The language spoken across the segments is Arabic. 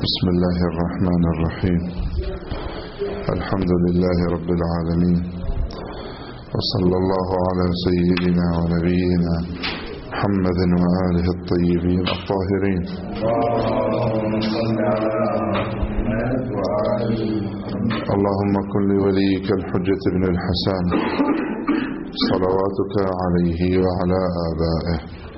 بسم الله الرحمن الرحيم. الحمد لله رب العالمين، وصلى الله على سيدنا ونبينا محمد وآله الطيبين الطاهرين. اللهم كن لوليك الحجة بن الحسن صلواتك عليه وعلى آبائه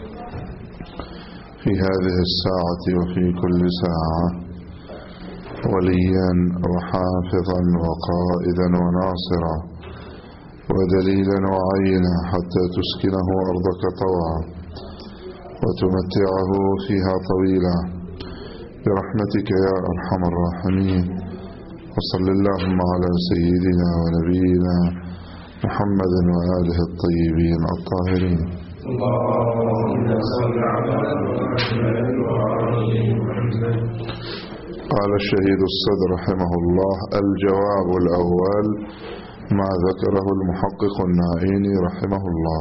في هذه الساعة وفي كل ساعة وليا وحافظا وقائدا وناصرا ودليلا وعينا حتى تسكنه أرضك طوعا وتمتعه فيها طويلا برحمتك يا أرحم الراحمين. وصل اللهم على سيدنا ونبينا محمد وآله الطيبين الطاهرين. اللهم صل على محمد وآله محمد. قال الشهيد الصدر رحمه الله: الجواب الأول ما ذكره المحقق النائيني رحمه الله.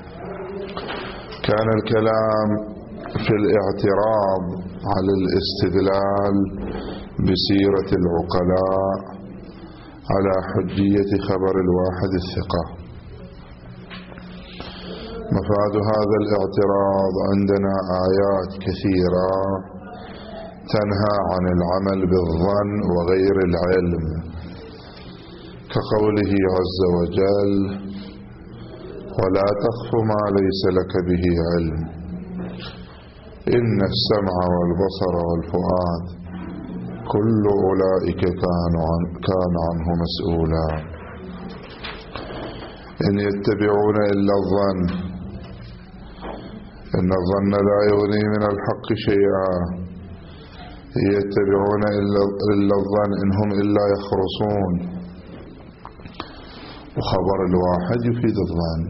كان الكلام في الاعتراض على الاستدلال بسيرة العقلاء على حجية خبر الواحد الثقة. مفاد هذا الاعتراض: عندنا آيات كثيرة تنهى عن العمل بالظن وغير العلم، كقوله عز وجل: ولا تخف ما ليس لك به علم إن السمع والبصر والفؤاد كل أولئك كان عنه مسؤولا. إن يتبعون إلا الظن إن الظن لا يغني من الحق شيئا. يتبعون إلا الظن إن هم إلا يخرصون. وخبر الواحد يفيد الظن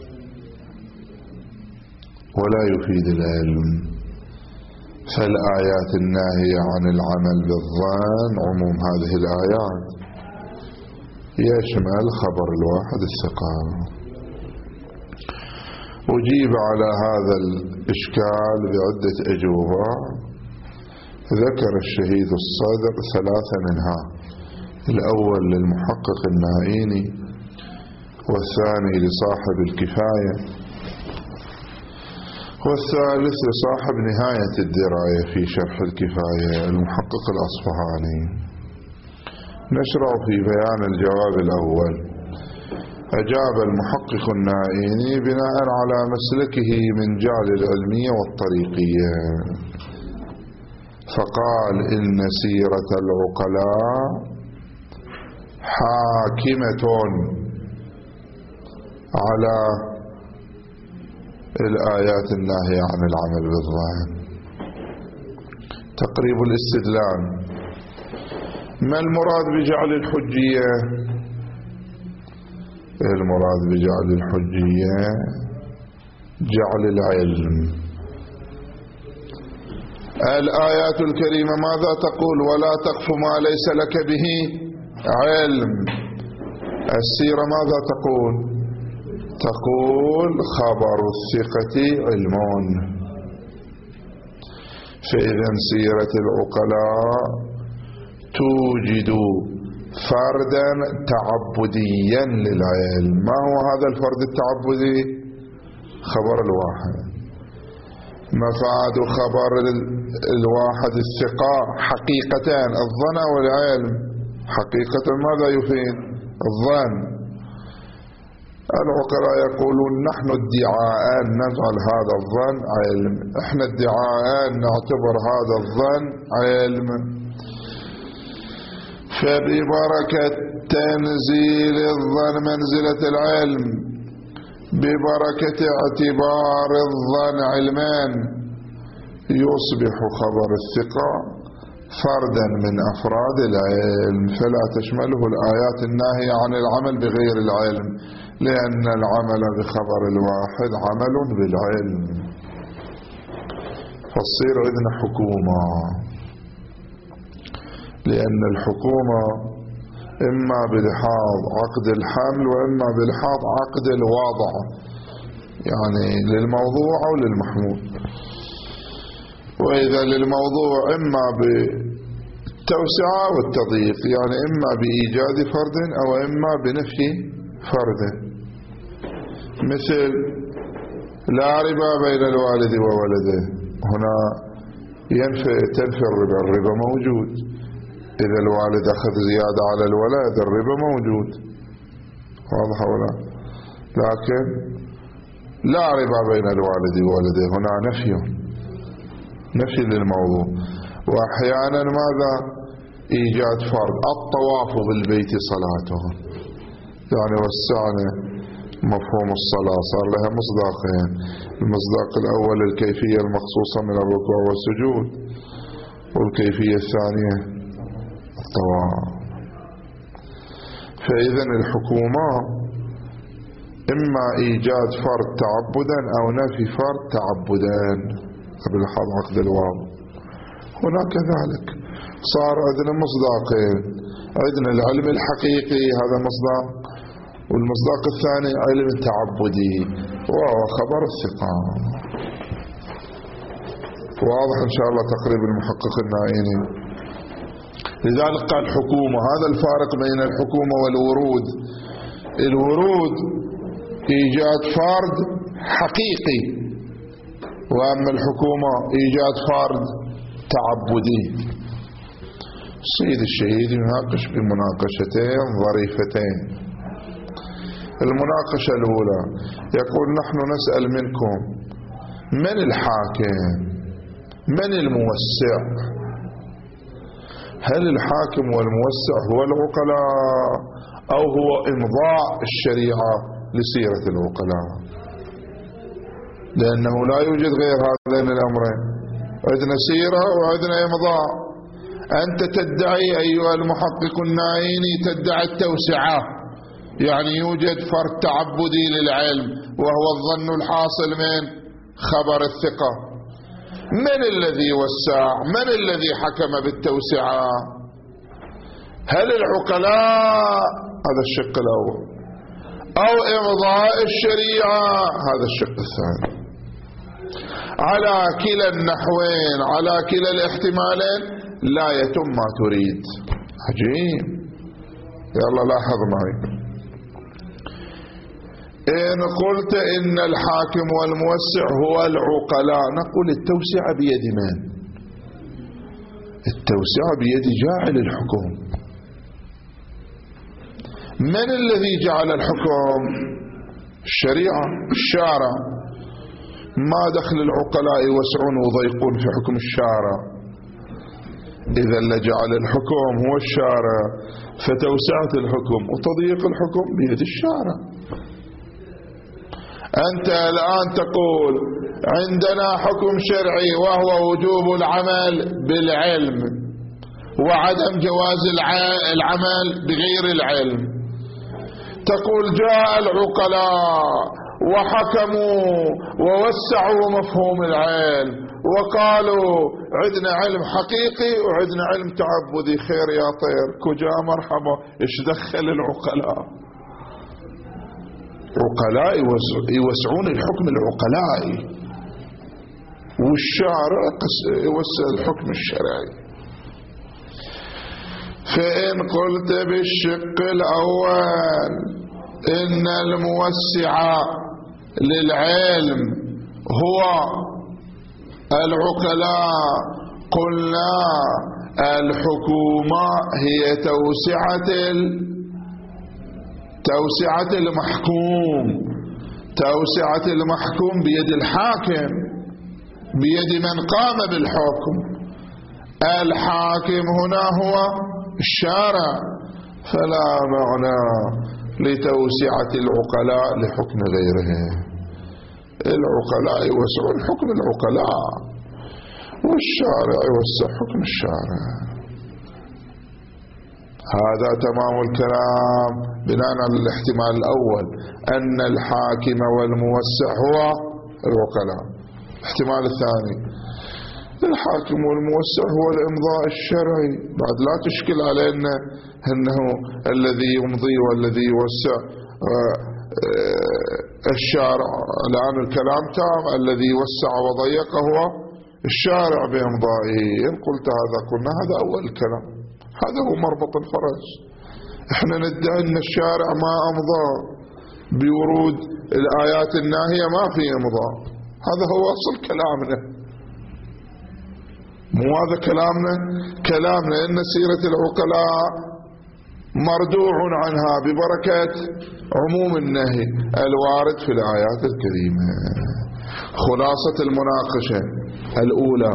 ولا يفيد العلم. فالآيات الناهية عن العمل بالظن عموم هذه الآيات يشمل خبر الواحد الثقة. أجيب على هذا الإشكال بعدة أجوبة. ذكر الشهيد الصدر ثلاثة منها: الأول للمحقق النائيني، والثاني لصاحب الكفاية، والثالث لصاحب نهاية الدراية في شرح الكفاية المحقق الأصفهاني. نشرع في بيان الجواب الأول. أجاب المحقق النائيني بناء على مسلكه من جعل العلمية والطريقية، فقال: إن سيرة العقلاء حاكمة على الآيات الناهية عن العمل بالظن. تقريب الاستدلال: ما المراد بجعل الحجية؟ المراد بجعل الحجية جعل العلم. الآيات الكريمة ماذا تقول؟ ولا تقف ما ليس لك به علم. السيرة ماذا تقول؟ تقول خبر الثقة علم. فإذا سيرة العقلاء توجد فردا تعبديا للعلم. ما هو هذا الفرد التعبدي؟ خبر الواحد. مفاد خبر الواحد الثقة حقيقتان: الظن والعلم. حقيقة ماذا يفيد؟ الظن. العقلاء يقولون: نحن ادعاء نجعل هذا الظن علم، احنا ادعاء نعتبر هذا الظن علم. فببركة تنزيل الظن منزلة العلم، ببركة اعتبار الظن علمان، يصبح خبر الثقة فردا من أفراد العلم، فلا تشمله الآيات الناهية عن العمل بغير العلم، لأن العمل بخبر الواحد عمل بالعلم. فالصير عندنا حكومة، لأن الحكومة إما بلحاظ عقد الحمل وإما بلحاظ عقد الوضع، يعني للموضوع أو للمحمول. وإذا للموضوع إما التوسعة والتضييق، يعني إما بإيجاد فرد أو إما بنفي فرد. مثل لا ربا بين الوالد وولده، هنا تنفي الربا، الربا موجود. إذا الوالد أخذ زيادة على الولد الربا موجود، واضح ولا؟ لكن لا ربا بين الوالد وولده، هنا نفي للموضوع. وأحيانا ماذا؟ إيجاد فرض، الطواف بالبيت صلاته، يعني وسعنا مفهوم الصلاة، صار لها مصداقين. المصداق الأول الكيفية المخصوصة من الركوع والسجود، والكيفية الثانية الطواف. فإذا الحكومة إما إيجاد فرض تعبدا أو نفي فرض تعبدا قبل عقد الواو. هنا كذلك صار عندنا مصداقين، عندنا العلم الحقيقي هذا مصداق، والمصداق الثاني علم تعبدي وهو خبر الثقة. واضح إن شاء الله تقريب المحقق النائيني. لذلك قال حكومة. هذا الفارق بين الحكومة والورود. الورود إيجاد فرد حقيقي، وأما الحكومة إيجاد فرد تعبدي. السيد الشهيد يناقش بمناقشتين ظريفتين. المناقشة الأولى يقول: نحن نسأل منكم من الحاكم؟ من الموسع؟ هل الحاكم والموسع هو العقلاء أو هو إمضاء الشريعة لسيرة العقلاء؟ لأنه لا يوجد غير هذين الأمرين، عندنا سيرة وعندنا إمضاء. أنت تدعي أيها المحقق النائيني، تدعي التوسعة، يعني يوجد فرد تعبدي للعلم وهو الظن الحاصل من خبر الثقة. من الذي وسع؟ من الذي حكم بالتوسعة؟ هل العقلاء؟ هذا الشق الأول. أو إمضاء الشريعة؟ هذا الشق الثاني. على كلا النحوين، على كلا الاحتمالين لا يتم ما تريد. عجيب. يلا لاحظ معي. إن قلت إن الحاكم والموسع هو العقلاء، نقول التوسعة بيد من؟ التوسعة بيد جاعل الحكم. من الذي جعل الحكم؟ الشريعة، الشارع. ما دخل العقلاء يوسعون ويضيقون في حكم الشارع؟ إذا لجعل الحكم هو الشارع، فتوسعة الحكم وتضييق الحكم بيد الشارع. أنت الآن تقول عندنا حكم شرعي وهو وجوب العمل بالعلم وعدم جواز العمل بغير العلم. تقول جاء العقلاء وحكموا ووسعوا مفهوم العلم وقالوا عندنا علم حقيقي وعندنا علم تعبدي. خير يا طير، كجا مرحبا، ايش دخل العقلاء؟ عقلاء يوسعون الحكم العقلائي، والشارع يوسع الحكم الشرعي. فإن قلت بالشق الأول إن الموسع للعلم هو العقلاء، قلنا الحكومة هي توسعة المحكوم. توسعة المحكوم بيد الحاكم، بيد من قام بالحكم. الحاكم هنا هو الشارع، فلا معنى لتوسعة العقلاء لحكم غيرهم. العقلاء يوسعون حكم العقلاء، والشارع يوسع حكم الشارع. هذا تمام الكلام بناء على الاحتمال الأول أن الحاكم والموسع هو العقلاء. الاحتمال الثاني الحاكم والموسع هو الإمضاء الشرعي. بعد لا تشكل علينا أنه الذي يمضي والذي يوسع الشارع. الآن الكلام تام، الذي وسع وضيق هو الشارع بإمضائه. إن قلت هذا قلنا هذا أول الكلام. هذا هو مربط الفرس. احنا ندعي ان الشارع ما امضى بورود الآيات الناهية، ما في امضاء. هذا هو اصل كلامنا، مو هذا كلامنا ان سيرة العقلاء مردوع عنها ببركة عموم النهي الوارد في الآيات الكريمة. خلاصة المناقشة الأولى،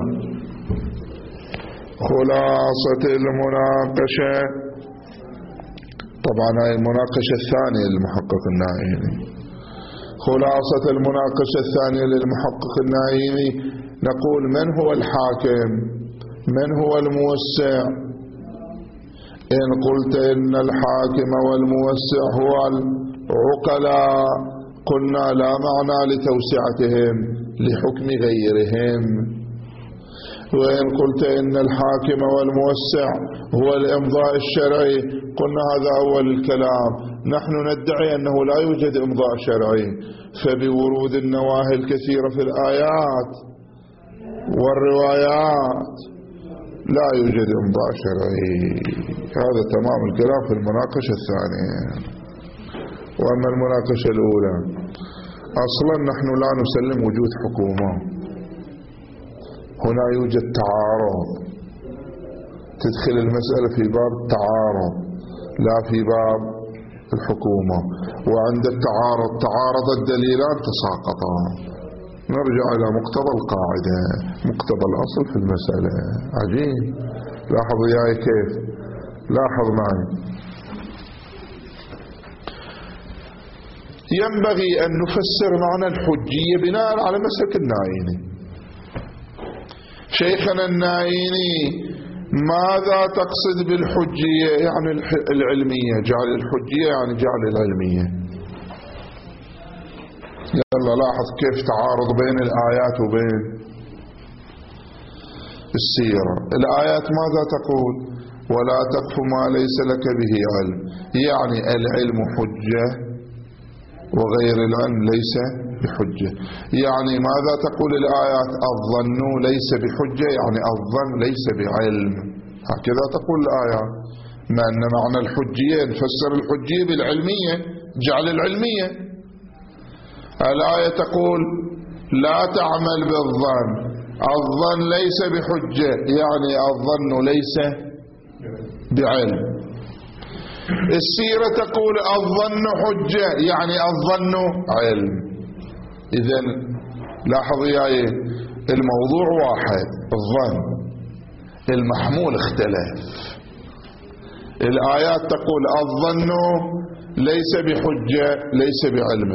خلاصة المناقشة، طبعا هاي المناقشة الثانية للمحقق النائيني. خلاصة المناقشة الثانية للمحقق النائيني، نقول من هو الحاكم، من هو الموسع؟ إن قلت إن الحاكم والموسع هو العقلاء قلنا لا معنى لتوسعتهم لحكم غيرهم. وإن قلت إن الحاكم والموسع هو الإمضاء الشرعي قلنا هذا أول الكلام. نحن ندعي أنه لا يوجد إمضاء شرعي، فبورود النواهي الكثيرة في الآيات والروايات لا يوجد إمضاء شرعي. هذا تمام الكلام في المناقشة الثانية. وأما المناقشة الأولى، أصلا نحن لا نسلم وجود حكومة، هنا يوجد تعارض، تدخل المسألة في باب التعارض لا في باب الحكومة. وعند التعارض تعارض الدليلان تساقطا. نرجع إلى مقتضى القاعدة، مقتضى الأصل في المسألة. عجيب، لاحظ وياي كيف، لاحظ معي. ينبغي أن نفسر معنى الحجية بناء على مسلك النائيني. شيخنا النائيني ماذا تقصد بالحجية؟ يعني العلمية، جعل الحجية يعني جعل العلمية. يلا لاحظ كيف تعارض بين الآيات وبين السيرة. الآيات ماذا تقول؟ ولا تقف ما ليس لك به علم، يعني العلم حجة وغير العلم ليس بحجة. يعني ماذا تقول الآيات؟ الظن ليس بحجة، يعني الظن ليس بعلم، هكذا تقول الآيات. ما أن معنى الحجية نفسر الحجية بالعلمية، جعل العلمية. الآية تقول لا تعمل بالظن، الظن ليس بحجة، يعني الظن ليس بعلم. السيرة تقول الظن حجة، يعني الظن علم. إذن لاحظ وياي الموضوع واحد، الظن، المحمول اختلف. الآيات تقول الظن ليس بحجة ليس بعلم،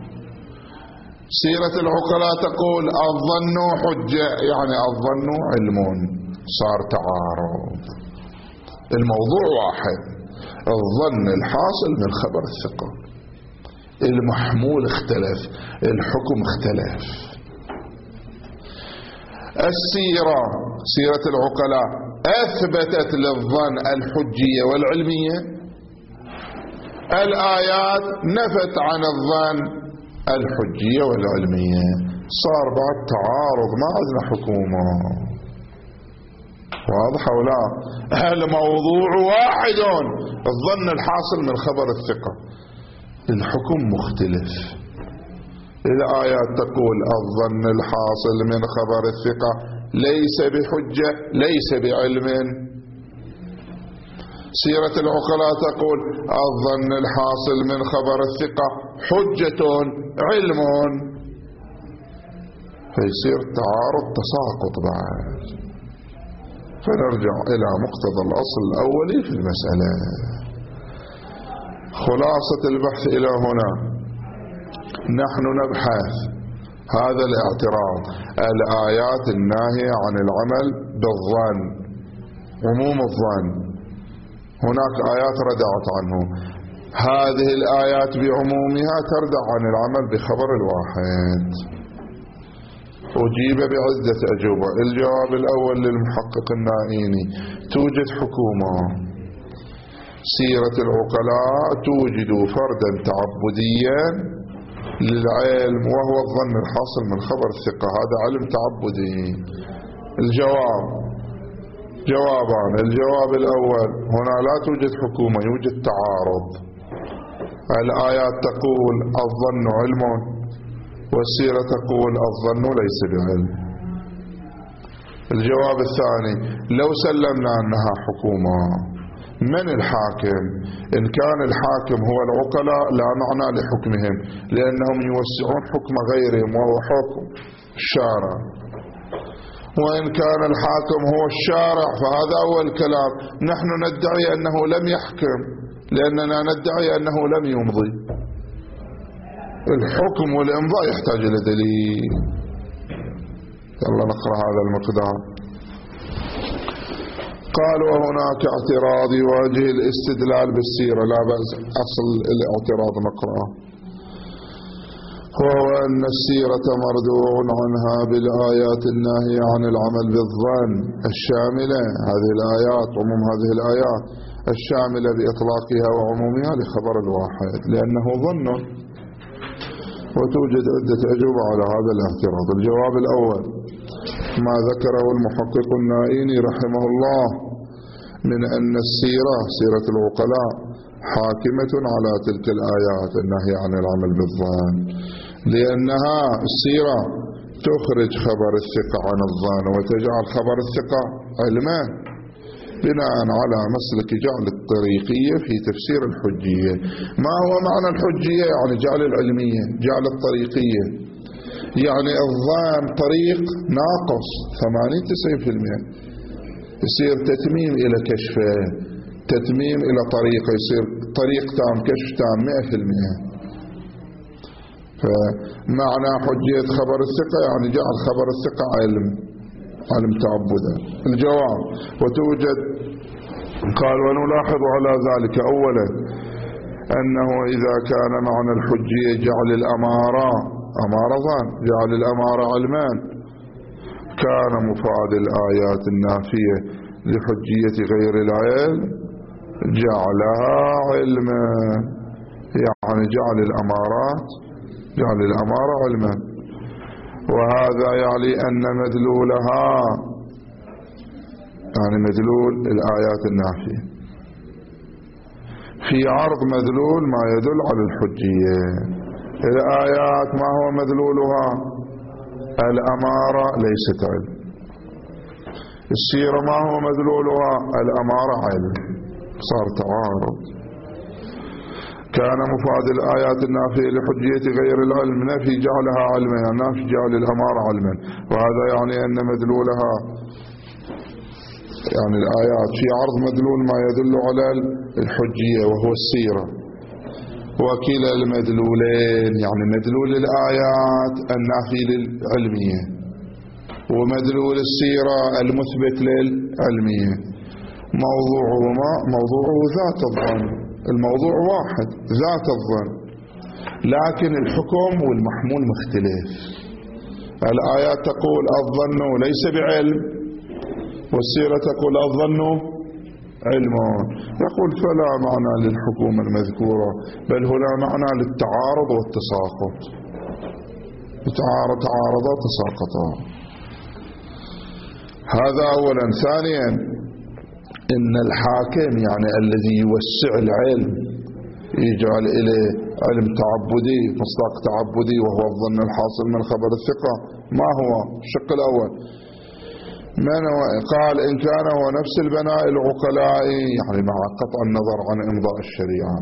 سيرة العقلاء تقول الظن حجة يعني الظن علم. صار تعارض. الموضوع واحد، الظن الحاصل من خبر الثقة، المحمول اختلف، الحكم اختلف. السيرة، سيرة العقلاء أثبتت للظن الحجية والعلمية، الآيات نفت عن الظن الحجية والعلمية. صار بعد تعارض، ما عندنا حكومة. واضح ولا؟ الموضوع واحد، الظن الحاصل من خبر الثقة، الحكم مختلف. الآيات تقول الظن الحاصل من خبر الثقة ليس بحجة ليس بعلم، سيرة العقلاء تقول الظن الحاصل من خبر الثقة حجة علم. فيصير تعارض تساقط بعد. فنرجع إلى مقتضى الأصل الأولي في المسألة. خلاصة البحث إلى هنا، نحن نبحث هذا الاعتراض، الآيات الناهية عن العمل بالظن، عموم الظن، هناك آيات ردعت عنه، هذه الآيات بعمومها تردع عن العمل بخبر الواحد. أجيب بعدة أجوبة. الجواب الأول للمحقق النائيني، توجد حكومة، سيرة العقلاء توجد فردا تعبديا للعلم وهو الظن الحاصل من خبر الثقة، هذا علم تعبدي. الجواب جوابان. الجواب الأول: هنا لا توجد حكومة، يوجد تعارض. الآيات تقول الظن علم، والسيرة تقول الظن ليس بعلم. الجواب الثاني: لو سلمنا أنها حكومة، من الحاكم؟ إن كان الحاكم هو العقلاء لا معنى لحكمهم، لأنهم يوسعون حكم غيرهم وهو حكم الشارع. وإن كان الحاكم هو الشارع فهذا أول كلام، نحن ندعي أنه لم يحكم لأننا ندعي أنه لم يمضي. الحكم والإمضاء يحتاج إلى دليل. يلا نقرأ هذا المقدار. قال: وهناك اعتراض يواجه الاستدلال بالسيرة، لا بأس. أصل الاعتراض نقرأه، وهو أن السيرة مردوع عنها بالآيات الناهية عن العمل بالظن الشاملة، هذه الآيات عموم هذه الآيات الشاملة بإطلاقها وعمومها لخبر الواحد لأنه ظن. وتوجد عدة أجوبة على هذا الاعتراض. الجواب الأول: ما ذكره المحقق النائيني رحمه الله من أن السيرة، سيرة العقلاء، حاكمة على تلك الآيات الناهية عن العمل بالظن، لأنها السيرة تخرج خبر الثقة عن الظن وتجعل خبر الثقة علما، بناء على مسلك جعل الطريقية في تفسير الحجية. ما هو معنى الحجية؟ يعني جعل العلمية، جعل الطريقية، يعني الظن طريق ناقص 80-90%، يصير تتميم إلى كشفه، تتميم إلى طريقه، يصير طريق تام، كشف تام 100%. فمعنى حجية خبر الثقة يعني جعل خبر الثقة علم تعبدا. الجواب: وتوجد. قال: ونلاحظ على ذلك أولا أنه إذا كان معنى الحجية جعل الأمارة ظن، جعل الأمارة علمان، كان مفاد الآيات النافية لحجية غير العلم جعلها علما، يعني جعل الأمارة علما. وهذا يعني أن مدلولها، يعني مدلول الآيات النافية في عرض مدلول ما يدل على الحجية. الآيات ما هو مدلولها؟ الأمارة ليست علم. السيرة ما هو مدلولها؟ الأمارة علم. صار تعارض. كان مفاد الآيات النافية لحجية غير العلم نفي جعلها علما، يعني نفي جعل الأمارة علما، وهذا يعني أن مدلولها، يعني الآيات في عرض مدلول ما يدل على الحجية وهو السيرة. وكلا المدلولين، يعني مدلول الآيات النافي للعلمية ومدلول السيرة المثبت للعلمية، موضوعه ذات الظن. الموضوع واحد، ذات الظن، لكن الحكم والمحمول مختلف. الآيات تقول الظن ليس بعلم، والسيرة تقول الظن علم. يقول: فلا معنى للحكومة المذكورة، بل هنا معنى للتعارض والتساقط. تعارضا تساقطا. هذا أولا. ثانيا: إن الحاكم يعني الذي يوسع العلم، يجعل إليه علم تعبدي، مصداق تعبدي، وهو الظن الحاصل من خبر الثقة. ما هو الشق الأول؟ من هو؟ قال: إن كان هو نفس البناء العقلائي، يعني مع قطع النظر عن إمضاء الشريعة،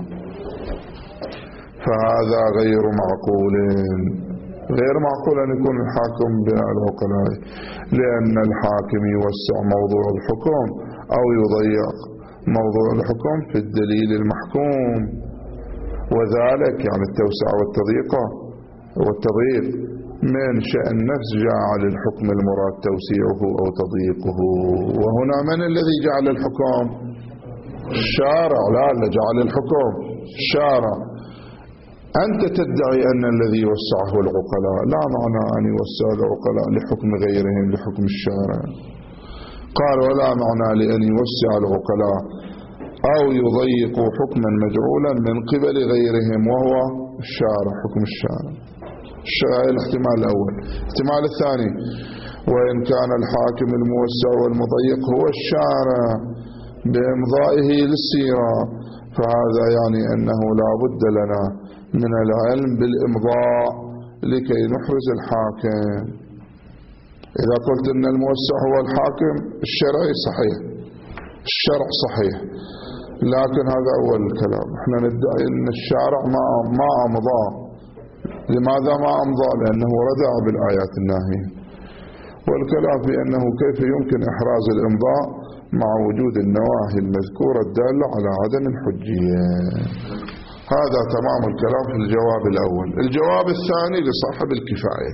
فهذا غير معقول أن يكون الحاكم بناء العقلائي، لأن الحاكم يوسع موضوع الحكم أو يضيق موضوع الحكم في الدليل المحكوم، وذلك يعني التوسعة والتضييق من شأن نفس جعل الحكم المراد توسيعه أو تضييقه. وهنا من الذي جعل الحكم؟ الشارع. لا جعل الحكم الشارع. أنت تدعي أن الذي وسعه العقلاء، لا معنى أن يوسع العقلاء لحكم غيرهم لحكم الشارع. قال: ولا معنى لأن يوسع العقلاء أو يضيق حكما مجعولا من قبل غيرهم وهو الشارع، حكم الشارع. الاحتمال الأول. الاحتمال الثاني: وإن كان الحاكم الموسع والمضيق هو الشارع بإمضائه للسيرة، فهذا يعني أنه لا بد لنا من العلم بالإمضاء لكي نحرز الحاكم. إذا قلت أن الموسع هو الحاكم الشرعي صحيح، الشرع صحيح، لكن هذا أول الكلام. احنا ندعي أن الشارع ما أمضى. لماذا ما أمضى؟ لأنه ردع بالآيات الناهية. والكلام في أنه كيف يمكن إحراز الإمضاء مع وجود النواهي المذكورة الدالة على عدم الحجية. هذا تمام الكلام في الجواب الأول. الجواب الثاني لصاحب الكفاية،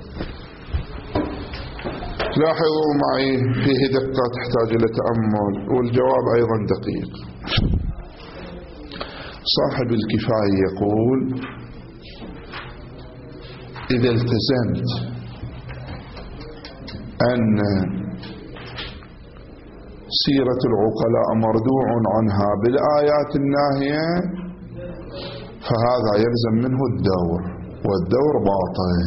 لاحظوا معي فيه دقة تحتاج إلى تأمل، والجواب أيضا دقيق. صاحب الكفاية يقول: إذا التزمت أن سيرة العقلاء مردوع عنها بالآيات الناهية فهذا يلزم منه الدور، والدور باطل.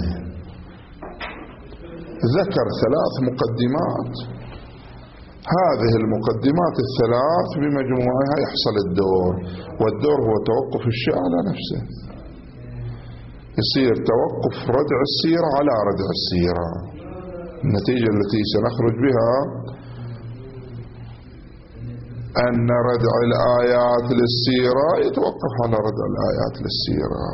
ذكر 3 مقدمات، هذه المقدمات الثلاث بمجموعها يحصل الدور، والدور هو توقف الشيء على نفسه. يصير توقف ردع السيرة على ردع السيرة. النتيجة التي سنخرج بها أن ردع الآيات للسيرة يتوقف على ردع الآيات للسيرة.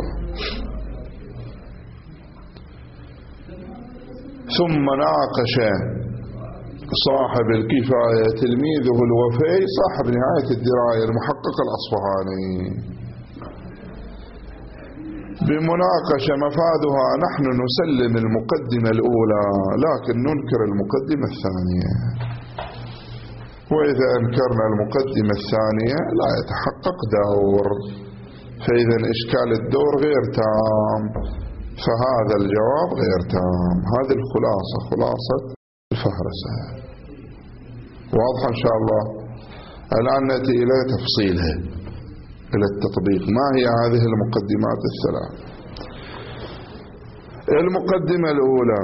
ثم ناقش صاحب الكفاية تلميذه الوفي صاحب نهاية الدراية المحقق الأصفهاني بمناقشة مفادها: نحن نسلم المقدمة الأولى لكن ننكر المقدمة الثانية، وإذا أنكرنا المقدمة الثانية لا يتحقق دور، فإذا إشكال الدور غير تام، فهذا الجواب غير تام. هذه الخلاصة، خلاصة الفهرسة. واضحة إن شاء الله. الآن نأتي إلى تفصيلها، إلى التطبيق. ما هي هذه المقدمات الثلاث؟ المقدمة الأولى: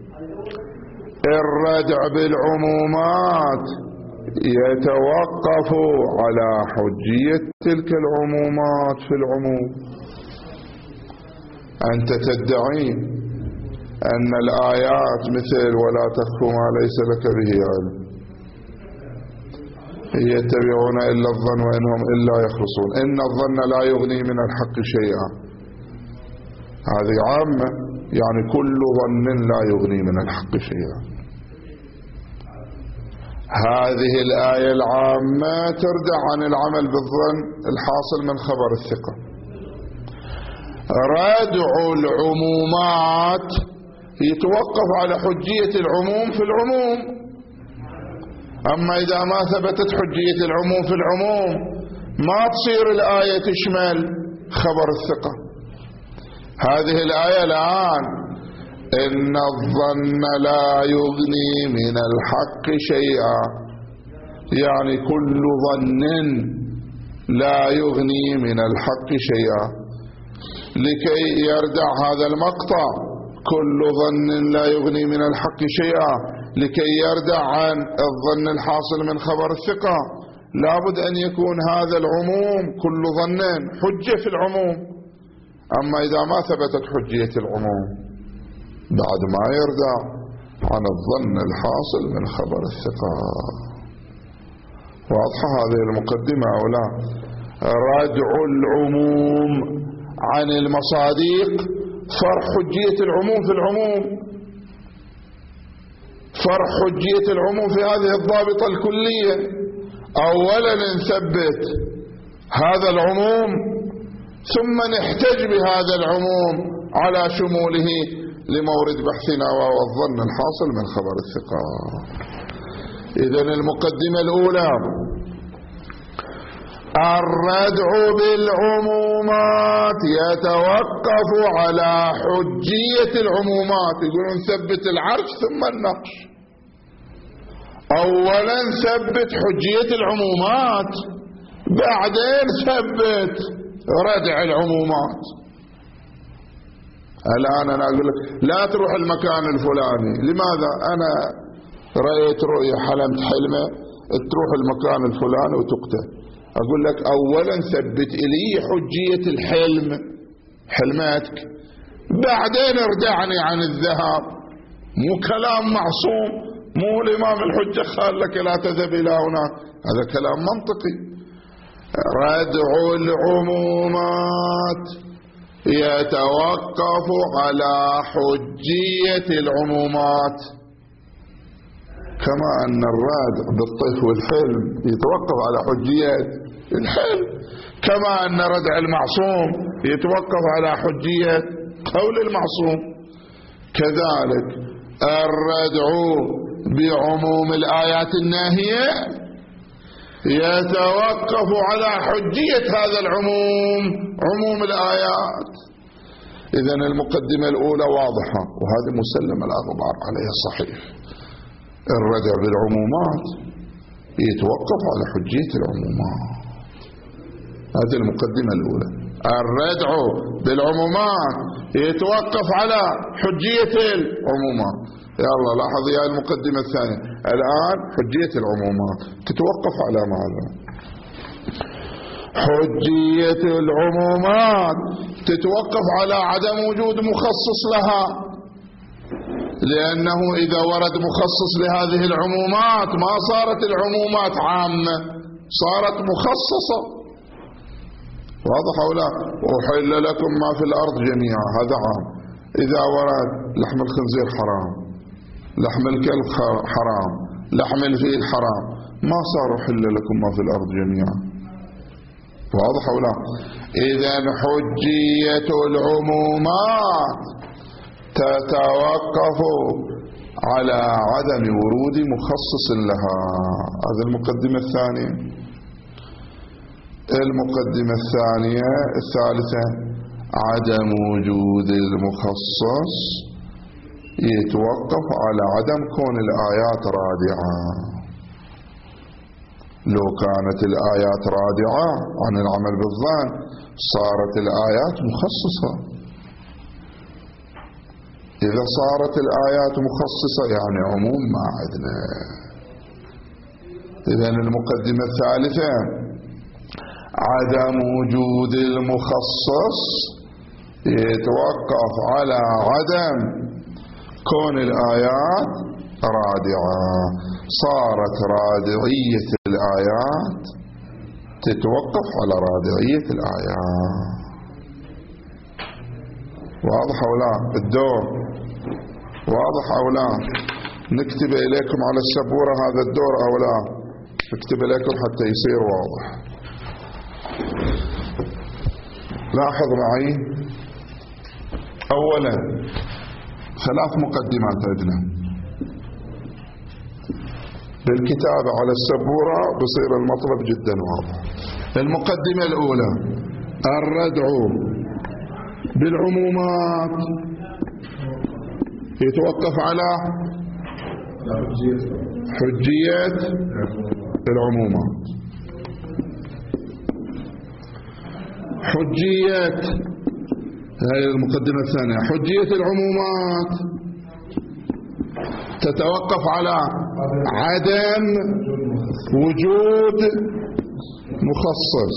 الردع بالعمومات يتوقف على حجية تلك العمومات في العموم. أنت تدعي أن الآيات مثل ولا تخف ما ليس لك به علم، يتبعون إلا الظن وإنهم إلا يخرصون، إن الظن لا يغني من الحق شيئا. هذه عامة، يعني كل ظن لا يغني من الحق شيئا. هذه الآية العامة تردع عن العمل بالظن الحاصل من خبر الثقة. ردع العمومات يتوقف على حجية العموم في العموم. أما إذا ما ثبتت حجية العموم في العموم ما تصير الآية تشمل خبر الثقة. هذه الآية الآن: إن الظن لا يغني من الحق شيئا، يعني كل ظن لا يغني من الحق شيئا. لكي يردع هذا المقطع كل ظن لا يغني من الحق شيئا، لكي يردع عن الظن الحاصل من خبر الثقة، لابد أن يكون هذا العموم كل ظن حجة في العموم. أما إذا ما ثبتت حجية العموم بعد ما يردع عن الظن الحاصل من خبر الثقة. واضحة هذه المقدمة أو لا؟ ردع العموم عن المصادق فرح حجية العموم في العموم، فرح حجية العموم في هذه الضابطة الكلية. أولا نثبت هذا العموم ثم نحتج بهذا العموم على شموله لمورد بحثنا وهو الظن الحاصل من خبر الثقة. إذن المقدمة الأولى: الردع بالعمومات يتوقف على حجية العمومات. يقولون ثبت العرش ثم النقش. أولا ثبت حجية العمومات، بعدين ثبت ردع العمومات. الآن أنا أقول لك لا تروح المكان الفلاني، لماذا؟ أنا رأيت رؤية حلمت حلمة تروح المكان الفلاني وتقتل. أقول لك أولا ثبت إلي حجية الحلم، حلماتك، بعدين ارجعني عن الذهاب. مو كلام معصوم، مو الإمام الحجة قال لك لا تذهب إلى هناك، هذا كلام منطقي. ردع العمومات يتوقف على حجية العمومات، كما أن الردع بالطيف والحلم يتوقف على حجية الحلم، كما أن ردع المعصوم يتوقف على حجية قول المعصوم، كذلك الردع بعموم الآيات الناهية يتوقف على حجية هذا العموم، عموم الآيات. إذن المقدمة الأولى واضحة، وهذا مسلم الأخبار عليه صحيح. الردع بالعمومات يتوقف على حجية العمومات، هذه المقدمة الأولى. الردع بالعمومات يتوقف على حجية العمومات. يلا لاحظ يا المقدمة الثانية، الآن حجية العمومات تتوقف على ماذا؟ حجية العمومات تتوقف على عدم وجود مخصص لها، لأنه إذا ورد مخصص لهذه العمومات ما صارت العمومات عامة، صارت مخصصة. واضح أو لا؟ أحل لكم ما في الأرض جميعا، هذا عام. إذا ورد لحم الخنزير حرام، لحم الكلب حرام، لحم الفيل حرام، ما صار أحل لكم ما في الأرض جميعا. واضح أو لا؟ إذن حجية العمومات تتوقف على عدم ورود مخصص لها. هذه المقدمة الثانية. المقدمة الثالثة عدم وجود المخصص يتوقف على عدم كون الآيات رادعة. لو كانت الآيات رادعة عن العمل بالظن صارت الآيات مخصصة. إذا صارت الآيات مخصصة يعني عموم ما عندنا. إذن المقدمة الثالثة عدم وجود المخصص يتوقف على عدم كون الآيات رادعة. صارت رادعية الآيات تتوقف على رادعية الآيات. واضح أو لا الدور؟ واضح أو لا؟ نكتب إليكم على السبورة هذا الدور أو لا؟ نكتب إليكم حتى يصير واضح. لاحظ معي أولا 3 مقدمات عندنا بالكتابة على السبورة، بصير المطلب جدا واضح. المقدمة الأولى الردع بالعمومات يتوقف على حجية العمومات. حجية، هذه المقدمة الثانية، حجية العمومات تتوقف على عدم وجود مخصص.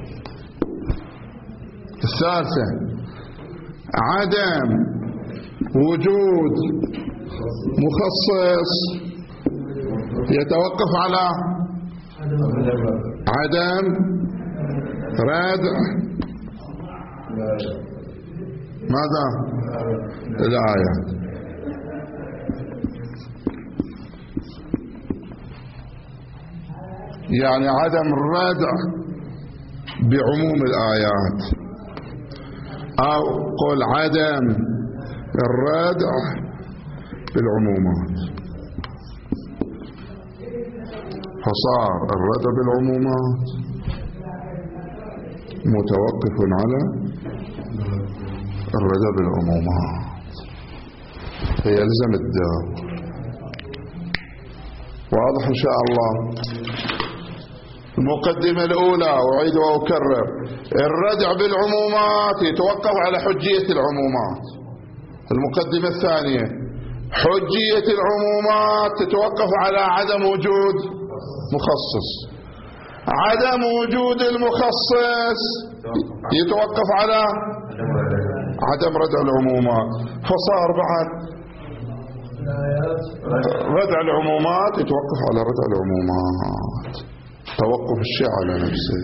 الثالثة عدم وجود مخصص يتوقف على عدم ردع ماذا؟ الآيات. يعني عدم الردع بعموم الآيات، أو قل عدم الردع بالعمومات. فصار الردع بالعمومات متوقف على الردع بالعمومات، فيلزم الدور. واضح إن شاء الله؟ المقدمة الأولى أعيد وأكرر، الردع بالعمومات يتوقف على حجية العمومات. المقدمة الثانية حجية العمومات تتوقف على عدم وجود مخصص. عدم وجود المخصص يتوقف على عدم ردع العمومات. فصار بعد ردع العمومات يتوقف على ردع العمومات، توقف الشيء على نفسه.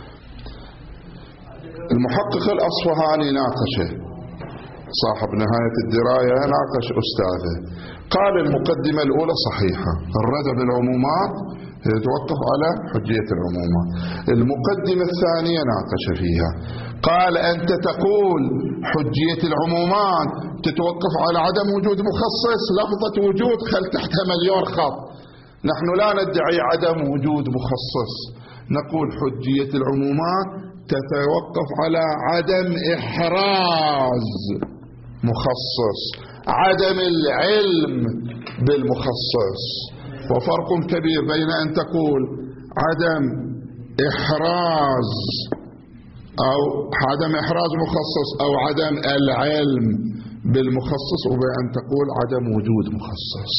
المحقق الأصفهاني ناقشه، صاحب نهاية الدراية ناقش أستاذه، قال المقدمة الأولى صحيحة، الردع بالعمومات يتوقف على حجية العمومات. المقدمة الثانية ناقش فيها، قال أنت تقول حجية العمومات تتوقف على عدم وجود مخصص، لفظة وجود خل تحتها مليون خط، نحن لا ندعي عدم وجود مخصص، نقول حجية العمومات تتوقف على عدم إحراز مخصص، عدم العلم بالمخصص. وفرق كبير بين أن تقول عدم إحراز أو عدم إحراز مخصص أو عدم العلم بالمخصص، وبين أن تقول عدم وجود مخصص.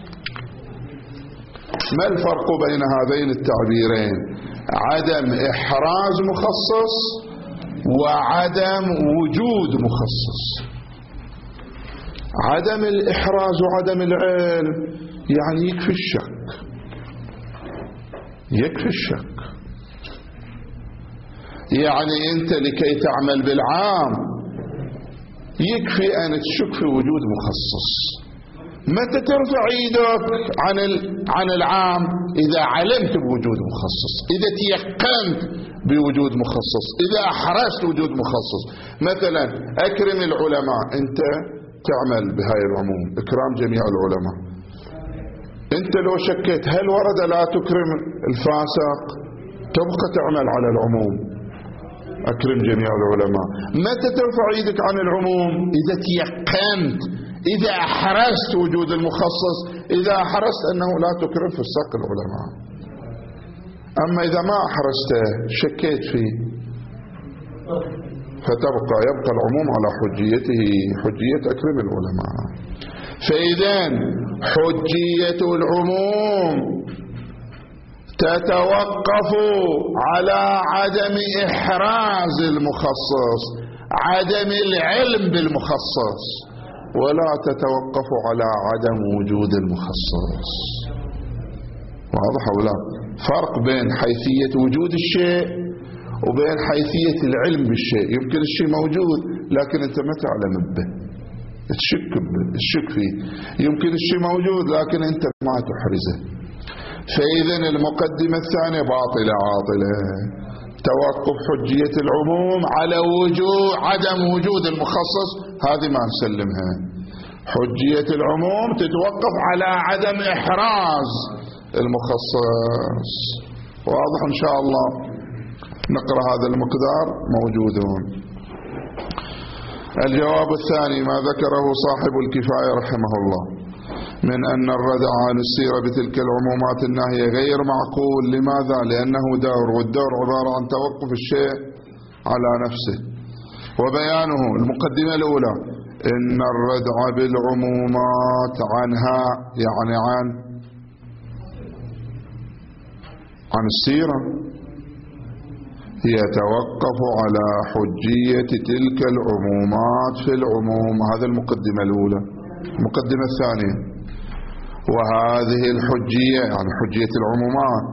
ما الفرق بين هذين التعبيرين؟ عدم إحراز مخصص وعدم وجود مخصص. عدم الإحراز وعدم العلم يعني يكفي الشك، يكفي الشك، يعني أنت لكي تعمل بالعام يكفي أن تشك في وجود مخصص. متى ترفع ايدك عن العام؟ إذا علمت بوجود مخصص، إذا تيقنت بوجود مخصص، إذا أحرزت وجود مخصص. مثلا أكرم العلماء، أنت تعمل بهاي العموم إكرام جميع العلماء، أنت لو شكيت هل ورد لا تكرم الفاسق تبقى تعمل على العموم أكرم جميع العلماء. متى ترفع ايدك عن العموم؟ إذا تيقنت، إذا أحرزت وجود المخصص، إذا أحرزت أنه لا تكرم فساق العلماء. أما إذا ما أحرزته شكيت فيه يبقى العموم على حجيته، حجية أكرم العلماء. فإذا حجية العموم تتوقف على عدم إحراز المخصص، عدم العلم بالمخصص، ولا تتوقف على عدم وجود المخصص. واضح أو لا؟ فرق بين حيثية وجود الشيء وبين حيثية العلم بالشيء. يمكن الشيء موجود لكن أنت ما تعلم به، تشك فيه. يمكن الشيء موجود لكن أنت ما تحرزه. فإذا المقدمة الثانية باطلة عاطلة. توقف حجية العموم على عدم وجود المخصص، هذه ما نسلمها. حجية العموم تتوقف على عدم إحراز المخصص. واضح إن شاء الله؟ نقرأ هذا المقدار موجودون. الجواب الثاني ما ذكره صاحب الكفاية رحمه الله من أن الردع عن السيرة بتلك العمومات الناهية غير معقول. لماذا؟ لأنه دور، والدور عبارة عن توقف الشيء على نفسه. وبيانه المقدمة الأولى إن الردع بالعمومات عنها يعني عن السيرة يتوقف على حجية تلك العمومات في العموم. هذا المقدمة الأولى. المقدمة الثانية وهذه الحجية يعني حجية العمومات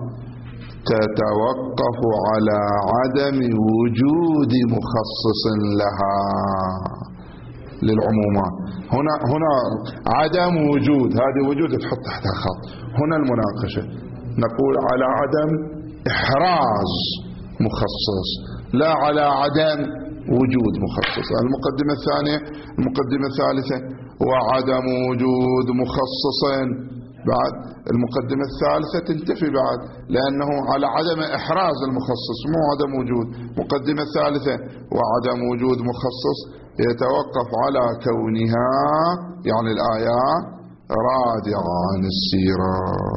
تتوقف على عدم وجود مخصص لها للعمومات. هنا عدم وجود، هذه وجود تحط تحتها خط. هنا المناقشة نقول على عدم إحراز مخصص لا على عدم وجود مخصص. المقدمة الثانية. المقدمة الثالثة وعدم وجود مخصص. بعد المقدمة الثالثة تنتفي بعد لأنه على عدم إحراز المخصص مو عدم وجود. مقدمة الثالثة وعدم وجود مخصص يتوقف على كونها يعني الآيات رادعة عن السيرة،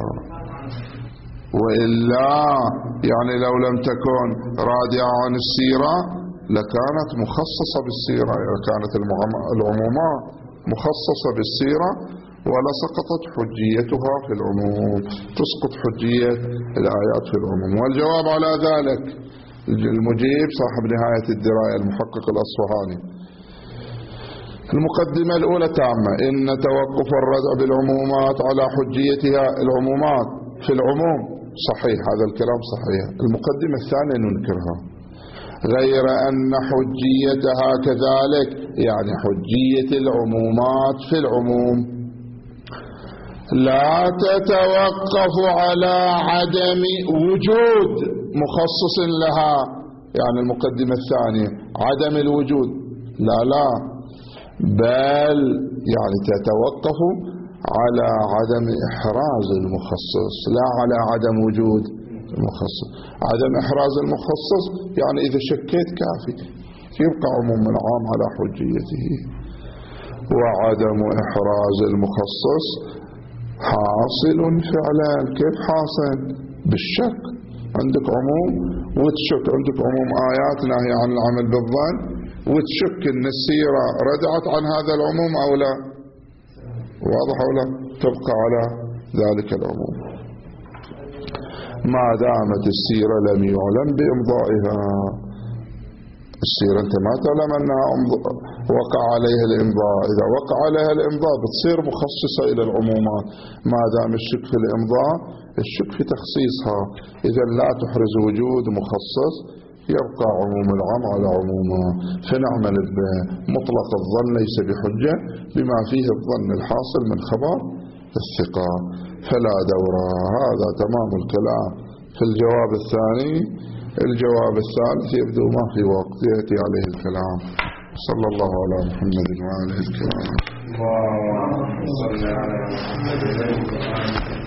وإلا يعني لو لم تكن رادعة عن السيرة لكانت مخصصة بالسيرة. إذا كانت العمومات مخصصة بالسيرة ولا سقطت حجيتها في العموم، تسقط حجية الآيات في العموم. والجواب على ذلك المجيب صاحب نهاية الدراية المحقق الأصفهاني. المقدمة الأولى تامة: إن توقف الردع بالعمومات على حجيتها العمومات في العموم صحيح، هذا الكلام صحيح. المقدمة الثانية ننكرها، غير أن حجيتها كذلك، يعني حجية العمومات في العموم لا تتوقف على عدم وجود مخصص لها. يعني المقدمة الثانية عدم الوجود، لا بل يعني تتوقف على عدم إحراز المخصص لا على عدم وجود المخصص. عدم إحراز المخصص يعني إذا شكيت كافي، يبقى عموم العام على حجيته. وعدم إحراز المخصص حاصل فعلا. كيف حاصل؟ بالشك. عندك عموم وتشك، عندك عموم آيات ناهية عن العمل بالظن وتشك ان السيرة ردعت عن هذا العموم او لا، واضح او لا، تبقى على ذلك العموم ما دامت السيرة لم يعلم بإمضائها. السيرة انت ما تعلم انها وقع عليها الامضاء، اذا وقع عليها الامضاء بتصير مخصصة الى العمومات. ما دام الشك في الامضاء الشك في تخصيصها، اذا لا تحرز وجود مخصص، يبقى عموم العام على عمومه. فنعمل بمطلق الظن ليس بحجة بما فيه الظن الحاصل من خبر الثقة، فلا دورة. هذا تمام الكلام في الجواب الثاني. الجواب الثالث يبدو ما في وقت يأتي عليه الكلام. صلى الله على محمد وآله الكرام. اللهم صل على محمد.